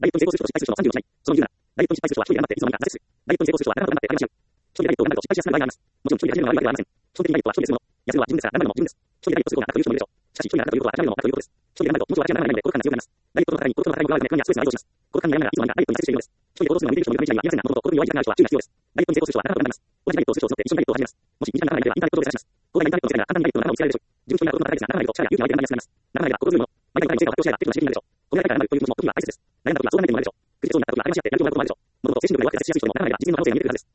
ダイエットに成功する人と失敗する人の30をしない。その理由なら、ダイエットに失敗する人は一人で黙っていつの間にか挫折する。ダイエットに成功する人はなかなか頑張って体を失う。一人でダイエットを頑張ると失敗しやすくなる場合があります。もちろん一人で始めるのが悪いわけではありません。基本的にダイエットは一人でするもの。痩せるのは自分ですが、頑張るのも自分です。一人でダイエットする方が楽という人もいるでしょう。しかし、一人で楽ということは諦めるのも楽ということです。一人で頑張ると、もちろん私がならないので、孤独感が強くなります。ダイエットの方に孤独の方に加わるため、不安やストレスが移動します。孤独感になりながらいつの間にかダイエットに挫折しているのです。一人で行動するのに向いている人もいるかもしれませんが、もともと孤独に弱い時間がある人は注意が必要です。ダイエットに成功する人はなかなか頑張ります。同じダイエットをする人を募って一緒にダイエットを始めます。もし身近な方がいればインターネットを目指します。このインターネットの世界なら簡単にダイエットの仲間を見つけられるでしょう。自分一人が孤独な方ですが、ならないと力や勇気が湧いて学びやすくなります。ならないが心強いもの。毎回の成果を発表し合いがテクノな刺激になるでしょう。このやり方がなるという気持ちも時には大切です。悩んだ時は相談相手にもなるでしょう。苦しそうになった時は励まし合ってやる気をもらうこともあるでしょう。物事を精神力が弱くて挫折しやすい人もならないが実現の可能性が見えてくるはずです。